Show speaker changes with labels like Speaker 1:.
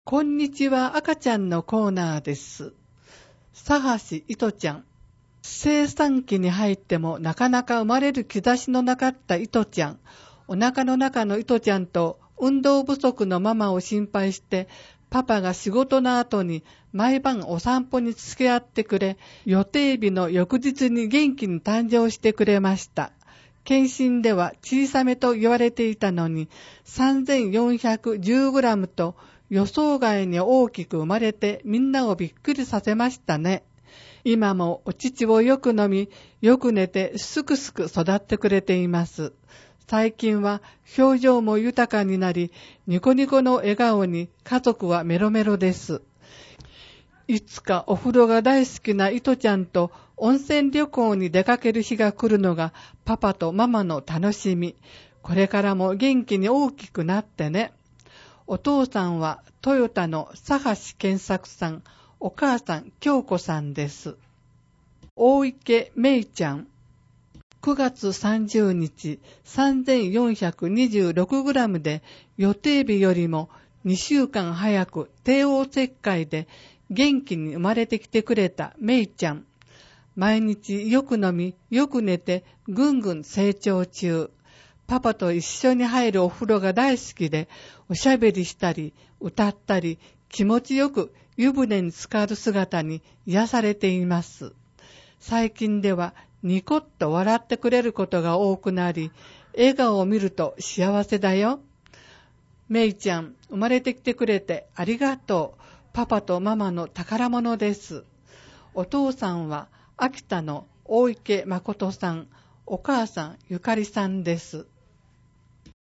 Speaker 1: こんにちは、赤ちゃんのコーナーです。佐橋いとちゃん。生産期に入ってもなかなか生まれる兆しのなかったいとちゃん。お腹の中のいとちゃんと運動不足のママを心配して、パパが仕事の後に毎晩お散歩に付き合ってくれ、予定日の翌日に元気に誕生してくれました。検診では小さめと言われていたのに 3410g と予想外に大きく生まれてみんなをびっくりさせましたね。今もお乳をよく飲み、よく寝てすくすく育ってくれています。最近は表情も豊かになり、ニコニコの笑顔に家族はメロメロです。いつかお風呂が大好きないとちゃんと温泉旅行に出かける日が来るのがパパとママの楽しみ。これからも元気に大きくなってね。お父さんはトヨタの佐橋健作さん、お母さん京子さんです。大池めいちゃん。9月30日 3426g で予定日よりも2週間早く帝王切開で元気に生まれてきてくれためいちゃん。毎日よく飲み、よく寝てぐんぐん成長中。パパと一緒に入るお風呂が大好きで、おしゃべりしたり、歌ったり、気持ちよく湯船に浸かる姿に癒されています。最近ではニコッと笑ってくれることが多くなり、笑顔を見ると幸せだよ。めいちゃん、生まれてきてくれてありがとう。パパとママの宝物です。お父さんは秋田の大池誠さん、お母さんゆかりさんです。